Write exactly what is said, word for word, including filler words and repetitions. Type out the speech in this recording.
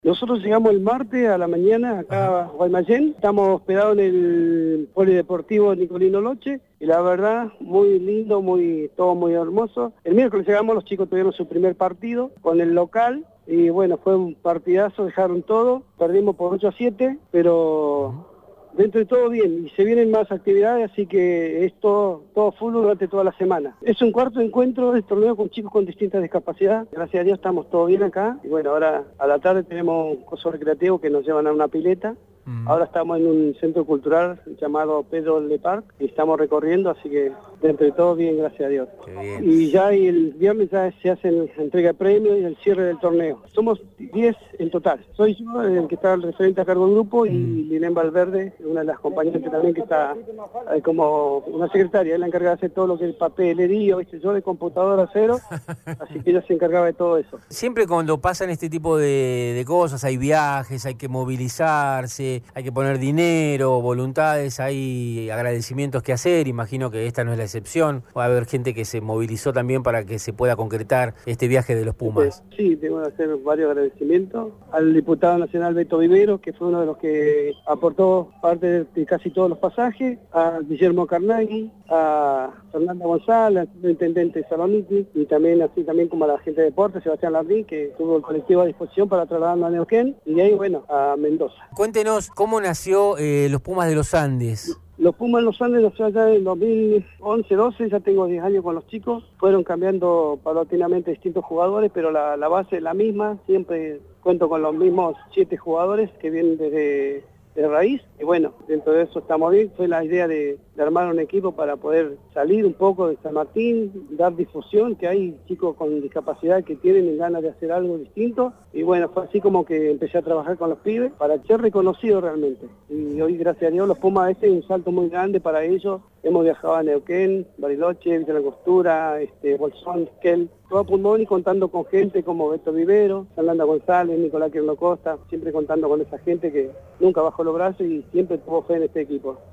Nosotros llegamos el martes a la mañana acá a Guaymallén, estamos hospedados en el Polideportivo Nicolino Loche y la verdad muy lindo, muy todo muy hermoso. El miércoles llegamos, los chicos tuvieron su primer partido con el local y bueno, fue un partidazo, dejaron todo, perdimos por ocho a siete, pero dentro de todo bien, y se vienen más actividades, así que es todo, todo full durante toda la semana. Es un cuarto encuentro de torneo con chicos con distintas discapacidades. Gracias a Dios estamos todo bien acá. Y bueno, ahora a la tarde tenemos un coso recreativo que nos llevan a una pileta. Mm. Ahora estamos en un centro cultural llamado Pedro Le Parc y estamos recorriendo, así que dentro de todo bien, gracias a Dios. Qué bien. Y ya el viernes ya se hace la entrega de premios y el cierre del torneo. Somos diez en total. Soy yo el que está el referente a cargo del grupo y mm. Lilén Valverde, una de las compañeras también que está eh, como una secretaria, es la encargada de hacer todo lo que es papelería, ¿viste? Yo de computadora cero, así que ella se encargaba de todo eso. Siempre cuando pasan este tipo de, de cosas, hay viajes, hay que movilizarse, hay que poner dinero, voluntades, hay agradecimientos que hacer, imagino que esta no es la excepción, va a haber gente que se movilizó también para que se pueda concretar este viaje de los Pumas. Sí, tengo que hacer varios agradecimientos al diputado nacional Beto Vivero, que fue uno de los que aportó parte de casi todos los pasajes, a Guillermo Carnaghi, a Fernanda González, al intendente de Saloniki, y también así también como a la gente de deporte, Sebastián Lardín, que tuvo el colectivo a disposición para trasladarnos a Neuquén, y de ahí, bueno, a Mendoza. Cuéntenos, ¿cómo nació eh, los Pumas de los Andes? Los Pumas de los Andes nació allá en dos mil once doce, ya tengo diez años con los chicos, fueron cambiando paulatinamente distintos jugadores, pero la, la base es la misma, siempre cuento con los mismos siete jugadores que vienen desde de raíz, y bueno, dentro de eso estamos bien. Fue la idea de, de armar un equipo para poder salir un poco de San Martín, dar difusión, que hay chicos con discapacidad que tienen ganas de hacer algo distinto, y bueno, fue así como que empecé a trabajar con los pibes para ser reconocido realmente, y hoy gracias a Dios los Pumas este es un salto muy grande para ellos. Hemos viajado a Neuquén, Bariloche, Villa Langostura, este, Bolsón, Esquel, todo pulmón, y contando con gente como Beto Vivero, Fernanda González, Nicolás Quirno Costa, siempre contando con esa gente que nunca bajó los brazos y siempre tuvo fe en este equipo.